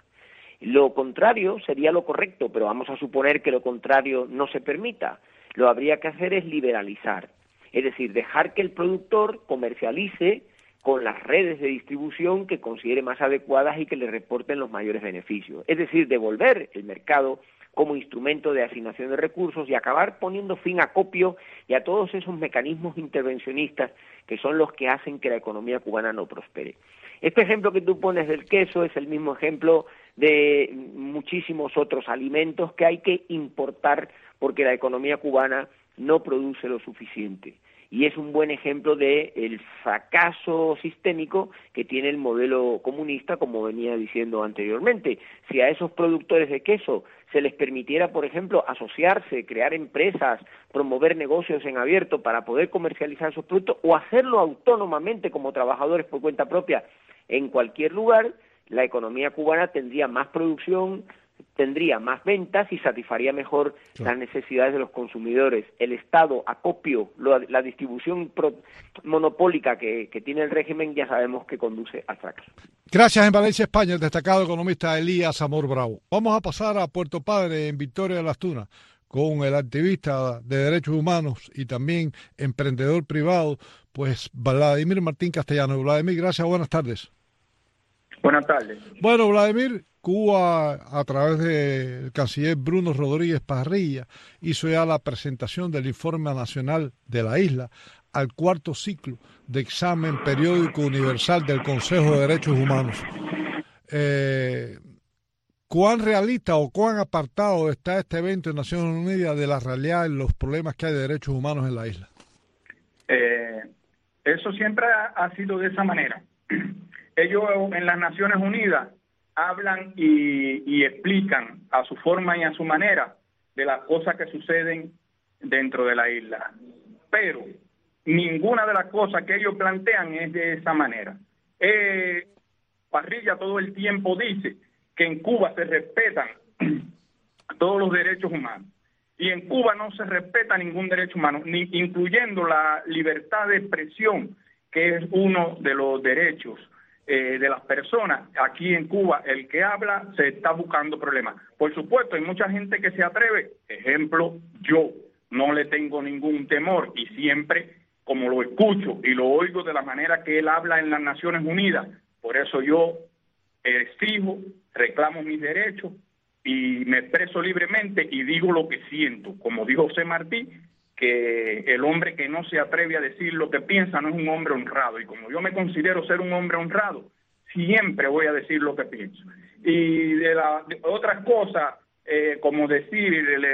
M: Lo contrario sería lo correcto, pero vamos a suponer que lo contrario no se permita. Lo habría que hacer es liberalizar, es decir, dejar que el productor comercialice con las redes de distribución que considere más adecuadas y que le reporten los mayores beneficios. Es decir, devolver el mercado como instrumento de asignación de recursos y acabar poniendo fin a copio y a todos esos mecanismos intervencionistas que son los que hacen que la economía cubana no prospere. Este ejemplo que tú pones del queso es el mismo ejemplo de muchísimos otros alimentos que hay que importar porque la economía cubana no produce lo suficiente. Y es un buen ejemplo del fracaso sistémico que tiene el modelo comunista, como venía diciendo anteriormente. Si a esos productores de queso se les permitiera, por ejemplo, asociarse, crear empresas, promover negocios en abierto para poder comercializar sus productos o hacerlo autónomamente como trabajadores por cuenta propia en cualquier lugar, la economía cubana tendría más producción, tendría más ventas y satisfaría mejor las necesidades de los consumidores. El Estado, acopio, la distribución monopólica que tiene el régimen, ya sabemos que conduce al fracaso.
D: Gracias. En Valencia, España, el destacado economista Elías Amor Bravo. Vamos a pasar a Puerto Padre, en Victoria de las Tunas, con el activista de derechos humanos y también emprendedor privado, pues Vladimir Martín Castellano. Vladimir, gracias, buenas tardes.
N: Buenas tardes.
D: Bueno, Vladimir, Cuba, a través del canciller Bruno Rodríguez Parrilla, hizo ya la presentación del Informe Nacional de la Isla al 4º ciclo de examen periódico universal del Consejo de Derechos Humanos. ¿Cuán realista o cuán apartado está este evento en Naciones Unidas de la realidad y los problemas que hay de derechos humanos en la isla?
N: Eso siempre ha sido de esa manera. Ellos en las Naciones Unidas hablan y explican a su forma y a su manera de las cosas que suceden dentro de la isla. Pero ninguna de las cosas que ellos plantean es de esa manera. Parrilla todo el tiempo dice que en Cuba se respetan todos los derechos humanos. Y en Cuba no se respeta ningún derecho humano, incluyendo la libertad de expresión, que es uno de los derechos de las personas. Aquí en Cuba, el que habla se está buscando problemas. Por supuesto, hay mucha gente que se atreve. Ejemplo, yo no le tengo ningún temor y siempre, como lo escucho y lo oigo de la manera que él habla en las Naciones Unidas, por eso yo exijo, reclamo mis derechos y me expreso libremente y digo lo que siento. Como dijo José Martí, que el hombre que no se atreve a decir lo que piensa no es un hombre honrado. Y como yo me considero ser un hombre honrado, siempre voy a decir lo que pienso. y de otras cosas, como decir,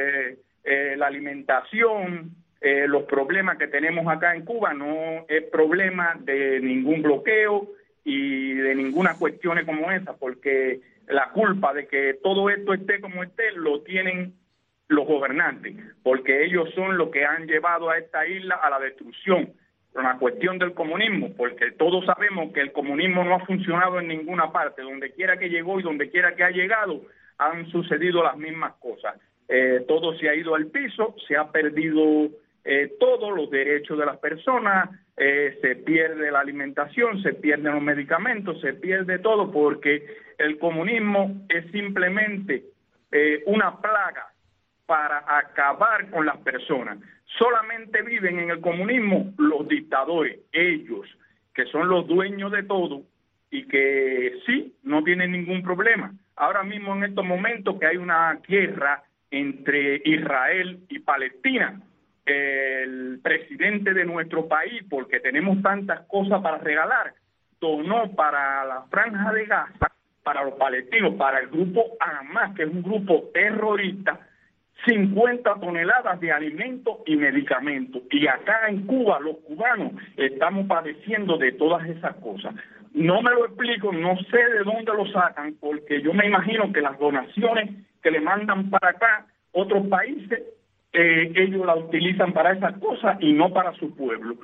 N: la alimentación, los problemas que tenemos acá en Cuba no es problema de ningún bloqueo y de ninguna cuestión como esa, porque la culpa de que todo esto esté como esté lo tienen los gobernantes, porque ellos son los que han llevado a esta isla a la destrucción. Con la cuestión del comunismo, porque todos sabemos que el comunismo no ha funcionado en ninguna parte, donde quiera que llegó y donde quiera que ha llegado, han sucedido las mismas cosas. Todo se ha ido al piso, se ha perdido todos los derechos de las personas, se pierde la alimentación, se pierden los medicamentos, se pierde todo, porque el comunismo es simplemente una plaga para acabar con las personas. Solamente viven en el comunismo los dictadores, ellos, que son los dueños de todo y que sí, no tienen ningún problema. Ahora mismo en estos momentos que hay una guerra entre Israel y Palestina, el presidente de nuestro país, porque tenemos tantas cosas para regalar, donó para la Franja de Gaza, para los palestinos, para el grupo Hamas, que es un grupo terrorista, 50 toneladas de alimentos y medicamentos. Y acá en Cuba, los cubanos, estamos padeciendo de todas esas cosas. No me lo explico, no sé de dónde lo sacan, porque yo me imagino que las donaciones que le mandan para acá otros países, ellos la utilizan para esas cosas y no para su pueblo.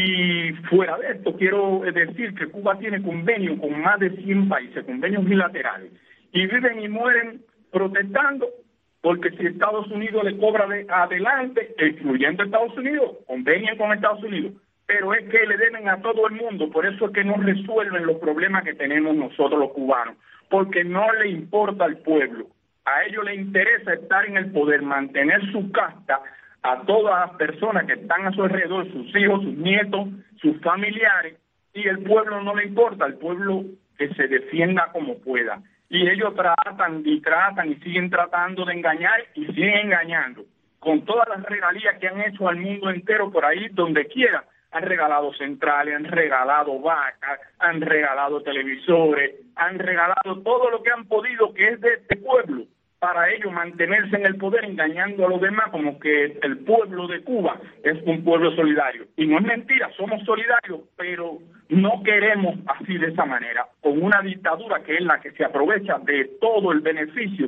N: Y fuera de esto, quiero decir que Cuba tiene convenios con más de 100 países, convenios bilaterales, y viven y mueren protestando, porque si Estados Unidos le cobra adelante, incluyendo Estados Unidos, convenian con Estados Unidos, pero es que le deben a todo el mundo. Por eso es que no resuelven los problemas que tenemos nosotros los cubanos, porque no le importa al pueblo. A ellos les interesa estar en el poder, mantener su casta a todas las personas que están a su alrededor, sus hijos, sus nietos, sus familiares, y el pueblo no le importa, al pueblo que se defienda como pueda. Y ellos tratan y siguen tratando de engañar y siguen engañando. Con todas las regalías que han hecho al mundo entero por ahí, donde quiera, han regalado centrales, han regalado vacas, han regalado televisores, han regalado todo lo que han podido, que es de este pueblo, para ellos mantenerse en el poder, engañando a los demás como que el pueblo de Cuba es un pueblo solidario. Y no es mentira, somos solidarios, pero no queremos así de esa manera, con una dictadura que es la que se aprovecha de todo el beneficio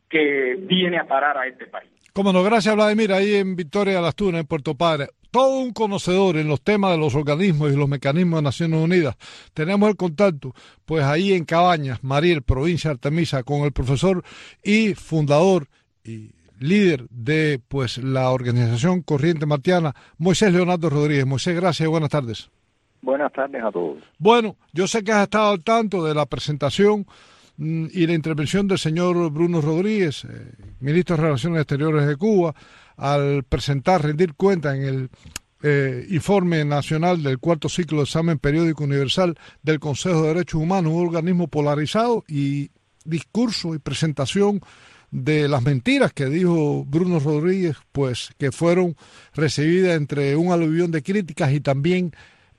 N: que viene a parar a este país.
D: Cómo no, gracias Vladimir, ahí en Victoria de las Tunas, en Puerto Padre. Todo un conocedor en los temas de los organismos y los mecanismos de Naciones Unidas. Tenemos el contacto, pues ahí en Cabañas, Mariel, provincia de Artemisa, con el profesor y fundador y líder de pues la organización Corriente Martiana, Moisés Leonardo Rodríguez. Moisés, gracias y buenas tardes.
O: Buenas tardes a todos.
D: Bueno, yo sé que has estado al tanto de la presentación y la intervención del señor Bruno Rodríguez, ministro de Relaciones Exteriores de Cuba, al rendir cuenta en el informe nacional del cuarto ciclo de examen periódico universal del Consejo de Derechos Humanos, un organismo polarizado, y discurso y presentación de las mentiras que dijo Bruno Rodríguez, pues que fueron recibidas entre un aluvión de críticas y también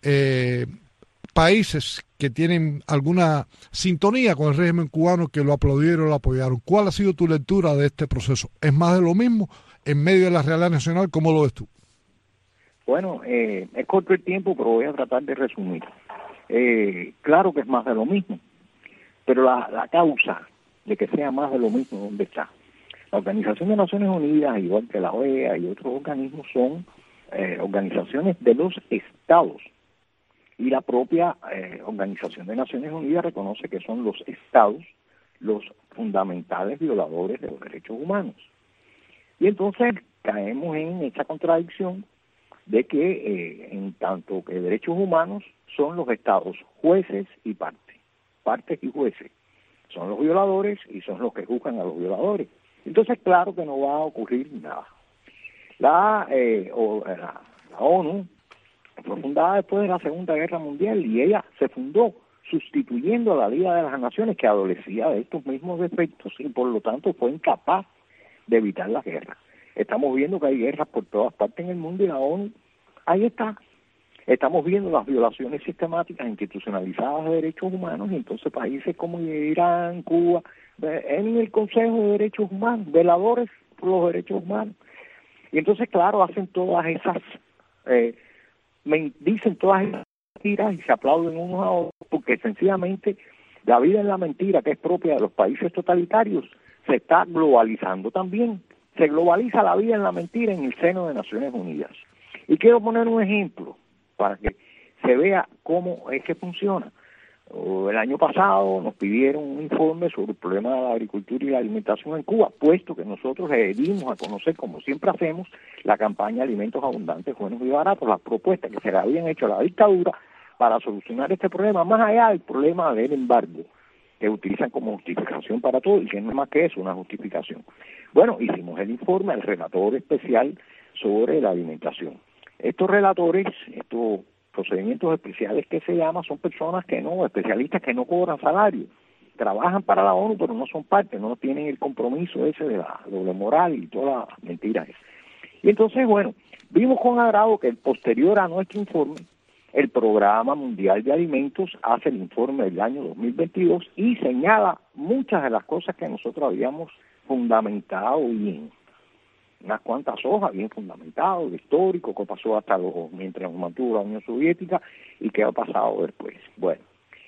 D: países que tienen alguna sintonía con el régimen cubano que lo aplaudieron, lo apoyaron. ¿Cuál ha sido tu lectura de este proceso? ¿Es más de lo mismo en medio de la realidad nacional? ¿Cómo lo ves tú?
O: Bueno, es corto el tiempo, pero voy a tratar de resumir. Claro que es más de lo mismo, pero la causa de que sea más de lo mismo, ¿dónde está? La Organización de Naciones Unidas, igual que la OEA y otros organismos, son organizaciones de los estados. Y la propia Organización de Naciones Unidas reconoce que son los estados los fundamentales violadores de los derechos humanos. Y entonces caemos en esa contradicción de que en tanto que derechos humanos son los estados jueces y partes y jueces. Son los violadores y son los que juzgan a los violadores. Entonces claro que no va a ocurrir nada. La ONU fue fundada después de la Segunda Guerra Mundial y ella se fundó sustituyendo a la Liga de las Naciones, que adolecía de estos mismos defectos y por lo tanto fue incapaz de evitar las guerras. Estamos viendo que hay guerras por todas partes en el mundo y la ONU ahí está. estamos viendo las violaciones sistemáticas institucionalizadas de derechos humanos, y entonces países como Irán, Cuba, en el Consejo de Derechos Humanos, veladores por los derechos humanos. Y entonces, claro, hacen todas esas, dicen todas esas mentiras y se aplauden unos a otros, porque sencillamente la vida en la mentira, que es propia de los países totalitarios, se está globalizando también. Se globaliza la vida en la mentira en el seno de Naciones Unidas. Y quiero poner un ejemplo para que se vea cómo es que funciona. El año pasado nos pidieron un informe sobre el problema de la agricultura y la alimentación en Cuba, puesto que nosotros le dimos a conocer, como siempre hacemos, la campaña Alimentos Abundantes, Buenos y Baratos, las propuestas que se le habían hecho a la dictadura para solucionar este problema, más allá del problema del embargo, que utilizan como justificación para todo, y que no es más que eso, una justificación. Bueno, hicimos el informe al relator especial sobre la alimentación. Estos relatores, estos procedimientos especiales que se llaman, son personas que no, especialistas que no cobran salario, trabajan para la ONU, pero no son parte, no tienen el compromiso ese de la doble moral y todas las mentiras. Y entonces, bueno, vimos con agrado que posterior a nuestro informe, el Programa Mundial de Alimentos hace el informe del año 2022 y señala muchas de las cosas que nosotros habíamos fundamentado bien. Unas cuantas hojas bien fundamentado, histórico, qué pasó hasta mientras nos mantuvo la Unión Soviética y qué ha pasado después. Bueno,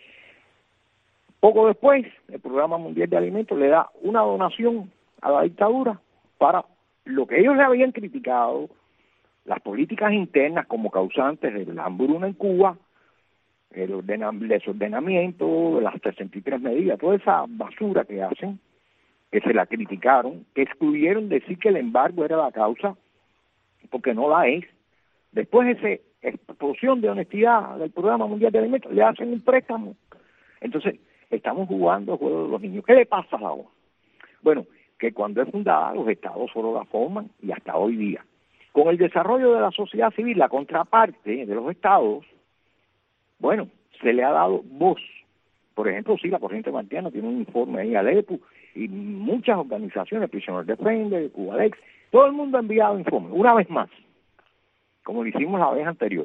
O: poco después, el Programa Mundial de Alimentos le da una donación a la dictadura para lo que ellos le habían criticado, las políticas internas como causantes de la hambruna en Cuba, el desordenamiento, las 63 medidas, toda esa basura que hacen, que se la criticaron, que excluyeron decir que el embargo era la causa, porque no la es. Después de esa explosión de honestidad del Programa Mundial de Alimentos, le hacen un préstamo. Entonces, estamos jugando el juego de los niños. ¿Qué le pasa ahora? Bueno, que cuando es fundada, los estados solo la forman, y hasta hoy día. Con el desarrollo de la sociedad civil, la contraparte de los estados, bueno, se le ha dado voz. Por ejemplo, sí, la Corriente Martiana tiene un informe ahí al EPU, y muchas organizaciones, Prisioneros de Frente, Cubalex, todo el mundo ha enviado informes, una vez más, como lo hicimos la vez anterior.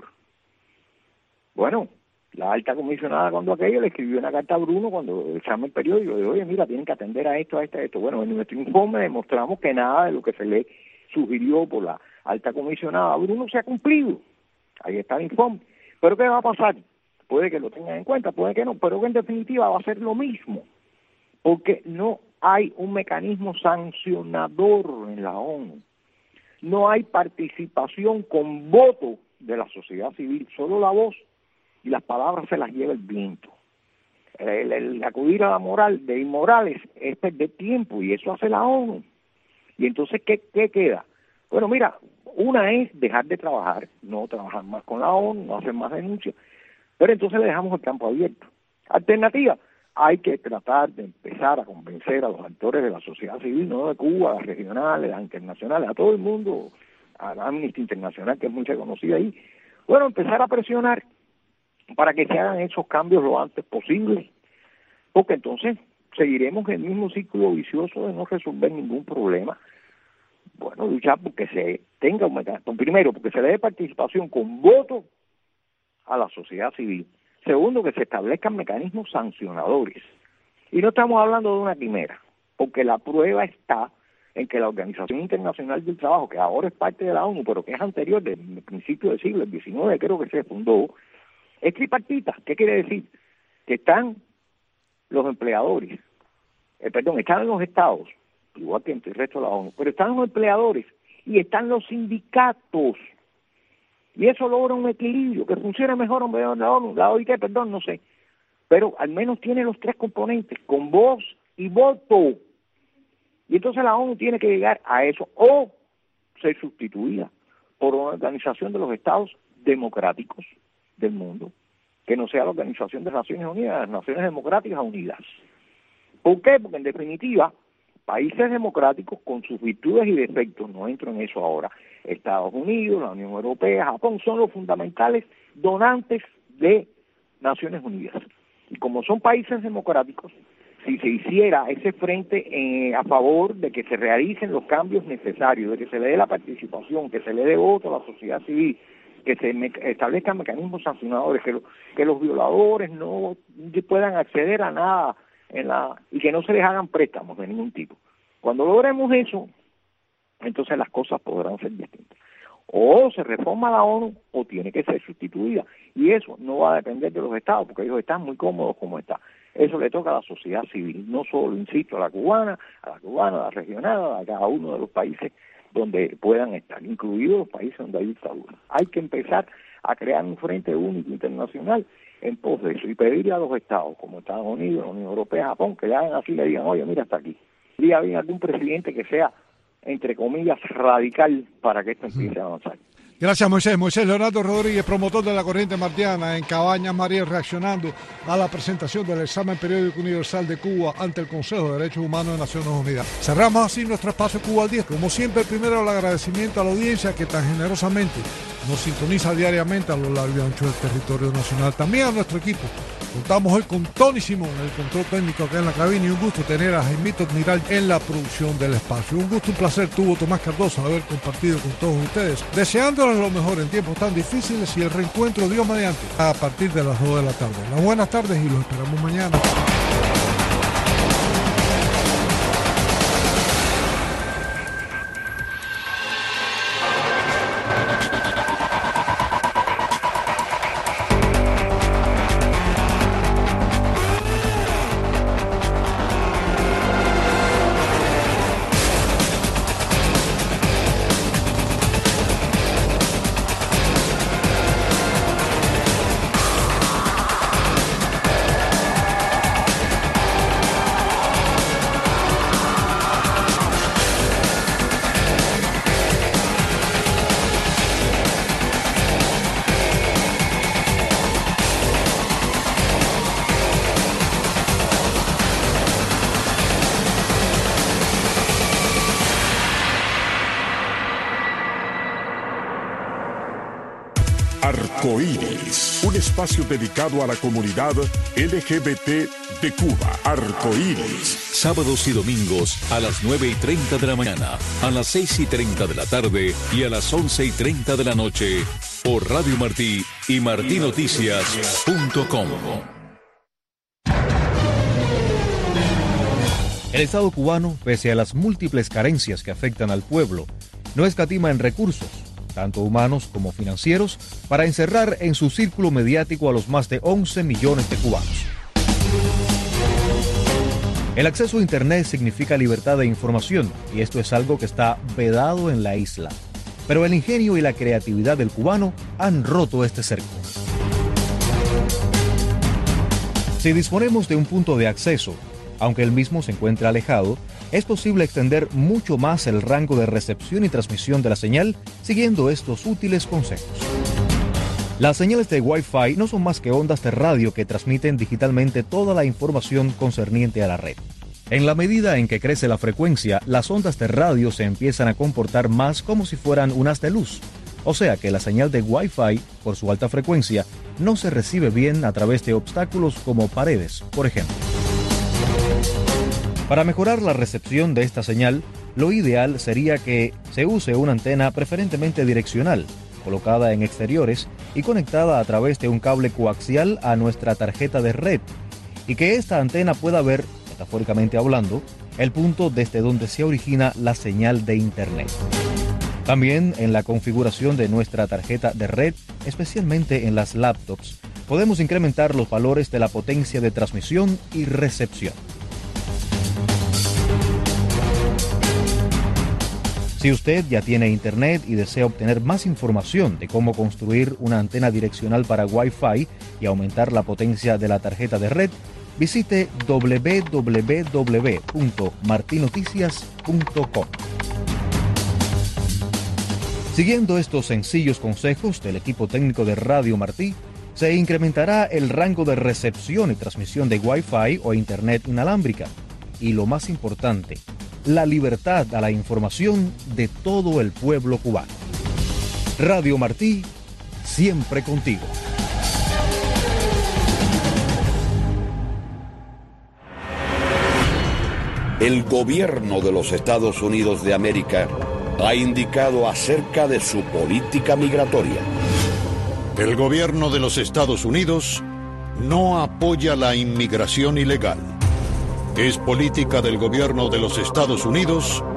O: Bueno, la alta comisionada cuando aquello le escribió una carta a Bruno cuando echamos el periódico, de oye, mira, tienen que atender a esto, a esto, a esto. Bueno, en nuestro informe demostramos que nada de lo que se le sugirió por la alta comisionada a Bruno se ha cumplido. Ahí está el informe. ¿Pero qué va a pasar? Puede que lo tengan en cuenta, puede que no, pero que en definitiva va a ser lo mismo, porque no hay un mecanismo sancionador en la ONU. No hay participación con voto de la sociedad civil, solo la voz y las palabras se las lleva el viento. El acudir a la moral de inmorales es perder tiempo, y eso hace la ONU. Y entonces, ¿qué queda? Bueno, mira, una es dejar de trabajar, no trabajar más con la ONU, no hacer más denuncias, pero entonces le dejamos el campo abierto. Alternativa, hay que tratar de empezar a convencer a los actores de la sociedad civil, no de Cuba, a las regionales, a las internacionales, a todo el mundo, a la Amnistía Internacional, que es muy reconocida ahí. Bueno, empezar a presionar para que se hagan esos cambios lo antes posible, porque entonces seguiremos en el mismo círculo vicioso de no resolver ningún problema. Bueno, luchar porque se tenga un mecanismo, primero, porque se le dé participación con voto a la sociedad civil. Segundo, que se establezcan mecanismos sancionadores. Y no estamos hablando de una quimera, porque la prueba está en que la Organización Internacional del Trabajo, que ahora es parte de la ONU, pero que es anterior, del principio del siglo XIX, creo que se fundó, es tripartita. ¿Qué quiere decir? Que están los empleadores, están los estados, igual que en el resto de la ONU, pero están los empleadores y están los sindicatos. Y eso logra un equilibrio, que funcione mejor o peor la ONU, la OIT, no sé. Pero al menos tiene los tres componentes, con voz y voto. Y entonces la ONU tiene que llegar a eso, o ser sustituida por una organización de los estados democráticos del mundo, que no sea la Organización de Naciones Unidas, las Naciones Democráticas Unidas. ¿Por qué? Porque en definitiva, países democráticos con sus virtudes y defectos, no entro en eso ahora, Estados Unidos, la Unión Europea, Japón, son los fundamentales donantes de Naciones Unidas. Y como son países democráticos, si se hiciera ese frente a favor de que se realicen los cambios necesarios, de que se le dé la participación, que se le dé voto a la sociedad civil, que se establezcan mecanismos sancionadores, que los violadores no puedan acceder a nada y que no se les hagan préstamos de ningún tipo. Cuando logremos eso, entonces las cosas podrán ser distintas. O se reforma la ONU o tiene que ser sustituida. Y eso no va a depender de los estados, porque ellos están muy cómodos como está. Eso le toca a la sociedad civil, no solo, insisto, a la cubana, a la regional, a cada uno de los países donde puedan estar, incluidos los países donde hay dictadura. Hay que empezar a crear un frente único internacional en pos de eso y pedirle a los estados, como Estados Unidos, la Unión Europea, Japón, que le hagan así, le digan, oye, mira, hasta aquí. Diga bien algún presidente que sea, entre comillas, radical para que esto empiece a avanzar.
D: Gracias, Moisés. Moisés Leonardo Rodríguez, promotor de la corriente martiana en Cabañas María, reaccionando a la presentación del examen periódico universal de Cuba ante el Consejo de Derechos Humanos de Naciones Unidas. Cerramos así nuestro espacio Cuba al 10. Como siempre, primero el agradecimiento a la audiencia que tan generosamente nos sintoniza diariamente a lo largo y ancho del territorio nacional. También a nuestro equipo. Contamos hoy con Tony Simón, el control técnico acá en la cabina, y un gusto tener a Jaimito Admiral en la producción del espacio. Un gusto, un placer tuvo Tomás Cardoso haber compartido con todos ustedes, deseándoles lo mejor en tiempos tan difíciles y el reencuentro, Dios mediante, a partir de las 2 de la tarde. Las buenas tardes y los esperamos mañana.
C: Arcoíris, un espacio dedicado a la comunidad LGBT de Cuba. Arcoíris.
B: Sábados y domingos a las 9:30 de la mañana, a las 6:30 de la tarde y a las 11:30 de la noche por Radio Martí y martinoticias.com.
P: El Estado cubano, pese a las múltiples carencias que afectan al pueblo, no escatima en recursos, tanto humanos como financieros, para encerrar en su círculo mediático a los más de 11 millones de cubanos. El acceso a Internet significa libertad de información, y esto es algo que está vedado en la isla. Pero el ingenio y la creatividad del cubano han roto este cerco. Si disponemos de un punto de acceso, aunque el mismo se encuentre alejado, es posible extender mucho más el rango de recepción y transmisión de la señal siguiendo estos útiles consejos. Las señales de Wi-Fi no son más que ondas de radio que transmiten digitalmente toda la información concerniente a la red. En la medida en que crece la frecuencia, las ondas de radio se empiezan a comportar más como si fueran un haz de luz. O sea que la señal de Wi-Fi, por su alta frecuencia, no se recibe bien a través de obstáculos como paredes, por ejemplo. Para mejorar la recepción de esta señal, lo ideal sería que se use una antena preferentemente direccional, colocada en exteriores y conectada a través de un cable coaxial a nuestra tarjeta de red, y que esta antena pueda ver, metafóricamente hablando, el punto desde donde se origina la señal de Internet. También en la configuración de nuestra tarjeta de red, especialmente en las laptops, podemos incrementar los valores de la potencia de transmisión y recepción. Si usted ya tiene Internet y desea obtener más información de cómo construir una antena direccional para Wi-Fi y aumentar la potencia de la tarjeta de red, visite www.martinoticias.com. Siguiendo estos sencillos consejos del equipo técnico de Radio Martí, se incrementará el rango de recepción y transmisión de Wi-Fi o Internet inalámbrica. Y lo más importante, la libertad a la información de todo el pueblo cubano. Radio Martí, siempre contigo.
L: El gobierno de los Estados Unidos de América ha indicado acerca de su política migratoria.
Q: El gobierno de los Estados Unidos no apoya la inmigración ilegal. Es política del gobierno de los Estados Unidos